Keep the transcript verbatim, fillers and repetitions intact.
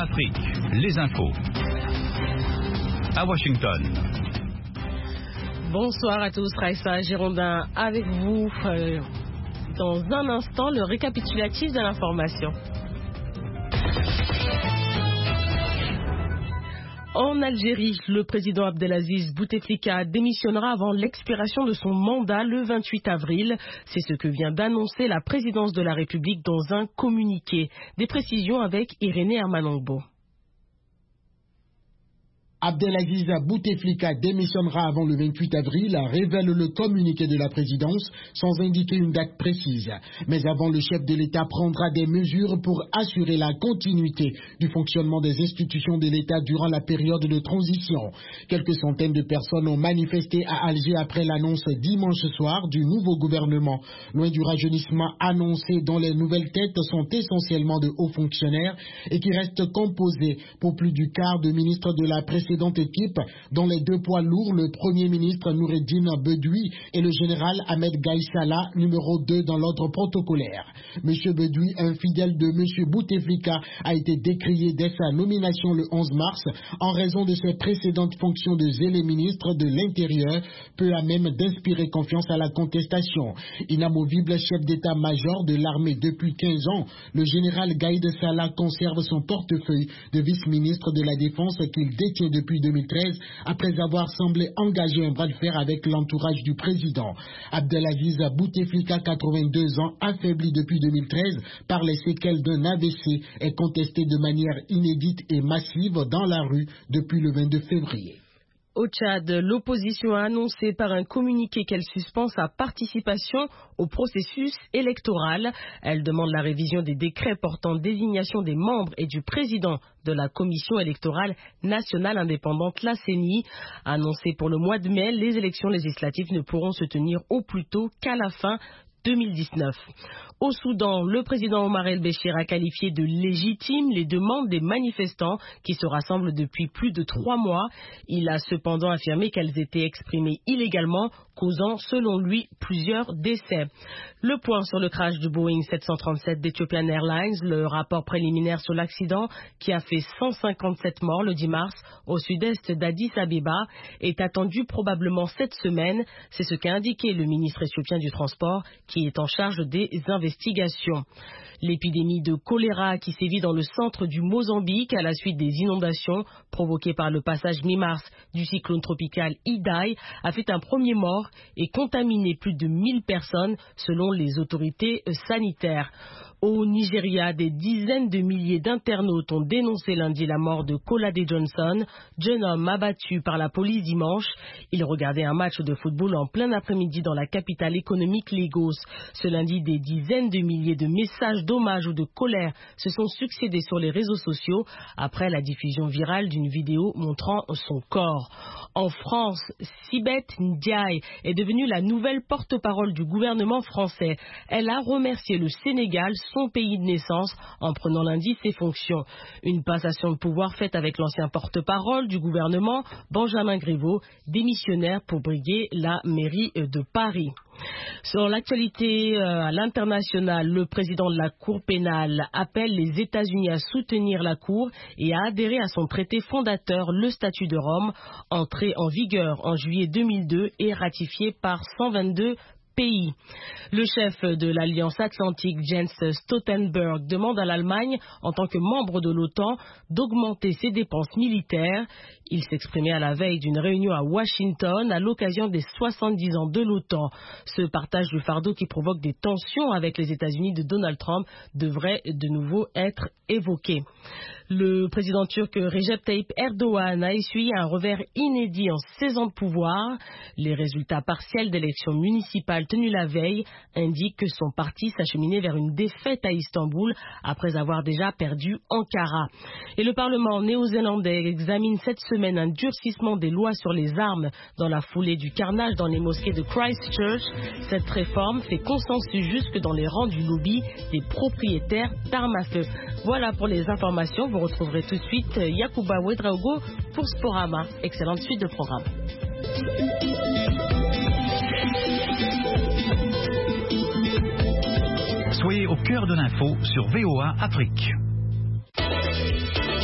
Afrique, les infos. À Washington. Bonsoir à tous, Raissa Girondin avec vous. Euh, dans un instant, le récapitulatif de l'information. En Algérie, le président Abdelaziz Bouteflika démissionnera avant l'expiration de son mandat le vingt-huit avril. C'est ce que vient d'annoncer la présidence de la République dans un communiqué. Des précisions avec Irénée Hermanongbo. Abdelaziz Bouteflika démissionnera avant le vingt-huit avril, révèle le communiqué de la présidence sans indiquer une date précise. Mais avant, le chef de l'État prendra des mesures pour assurer la continuité du fonctionnement des institutions de l'État durant la période de transition. Quelques centaines de personnes ont manifesté à Alger après l'annonce dimanche soir du nouveau gouvernement. Loin du rajeunissement annoncé, dont les nouvelles têtes sont essentiellement de hauts fonctionnaires et qui restent composées pour plus du quart de ministres de la précédente équipe, dont les deux poids lourds, le Premier ministre Noureddine Bedoui et le général Ahmed Gaïsala, numéro deux dans l'ordre protocolaire. Monsieur Bedoui, un fidèle de Monsieur Bouteflika, a été décrié dès sa nomination le onze mars en raison de ses précédentes fonctions de zélé ministre de l'Intérieur, peu à même d'inspirer confiance à la contestation. Inamovible chef d'état-major de l'armée depuis quinze ans, le général Gaïd Salah conserve son portefeuille de vice-ministre de la Défense qu'il détient depuis deux mille treize, après avoir semblé engager un bras de fer avec l'entourage du président. Abdelaziz Bouteflika, quatre-vingt-deux ans, affaibli depuis deux mille treize par les séquelles d'un A V C, est contesté de manière inédite et massive dans la rue depuis le vingt-deux février. Au Tchad, l'opposition a annoncé par un communiqué qu'elle suspend sa participation au processus électoral. Elle demande la révision des décrets portant désignation des membres et du président de la Commission électorale nationale indépendante, la C E N I. Annoncée pour le mois de mai, les élections législatives ne pourront se tenir au plus tôt qu'à la fin deux mille dix-neuf. Au Soudan, le président Omar el-Béchir a qualifié de légitimes les demandes des manifestants qui se rassemblent depuis plus de trois mois. Il a cependant affirmé qu'elles étaient exprimées illégalement, causant selon lui plusieurs décès. Le point sur le crash du Boeing sept cent trente-sept d'Ethiopian Airlines, le rapport préliminaire sur l'accident qui a fait cent cinquante-sept morts le dix mars au sud-est d'Addis Abeba est attendu probablement cette semaine. C'est ce qu'a indiqué le ministre éthiopien du Transport qui est en charge des investigations. L'épidémie de choléra qui sévit dans le centre du Mozambique à la suite des inondations provoquées par le passage mi-mars du cyclone tropical Idai a fait un premier mort et contaminé plus de mille personnes selon les autorités sanitaires. Au Nigeria, des dizaines de milliers d'internautes ont dénoncé lundi la mort de Kolade Johnson, jeune homme abattu par la police dimanche. Il regardait un match de football en plein après-midi dans la capitale économique Lagos. Ce lundi, des dizaines de milliers de messages d'hommage ou de colère se sont succédés sur les réseaux sociaux après la diffusion virale d'une vidéo montrant son corps. En France, Sibeth Ndiaye est devenue la nouvelle porte-parole du gouvernement français. Elle a remercié le Sénégal, son pays de naissance, en prenant lundi ses fonctions. Une passation de pouvoir faite avec l'ancien porte-parole du gouvernement, Benjamin Griveaux, démissionnaire pour briguer la mairie de Paris. Sur l'actualité euh, à l'international, le président de la Cour pénale appelle les États-Unis à soutenir la Cour et à adhérer à son traité fondateur, le Statut de Rome, entré en vigueur en juillet deux mille deux et ratifié par cent vingt-deux pays. Le chef de l'Alliance Atlantique, Jens Stoltenberg, demande à l'Allemagne, en tant que membre de l'OTAN, d'augmenter ses dépenses militaires. Il s'exprimait à la veille d'une réunion à Washington à l'occasion des soixante-dix ans de l'OTAN. Ce partage du fardeau qui provoque des tensions avec les États-Unis de Donald Trump devrait de nouveau être évoqué. Le président turc Recep Tayyip Erdogan a essuyé un revers inédit en seize ans de pouvoir. Les résultats partiels d'élections municipales tenues la veille indiquent que son parti s'acheminait vers une défaite à Istanbul après avoir déjà perdu Ankara. Et le Parlement néo-zélandais examine cette semaine un durcissement des lois sur les armes dans la foulée du carnage dans les mosquées de Christchurch. Cette réforme fait consensus jusque dans les rangs du lobby des propriétaires d'armes à feu. Voilà pour les informations. Vous retrouverez tout de suite Yacouba Ouedraogo pour Sporama. Excellente suite de programme. Soyez au cœur de l'info sur V O A Afrique.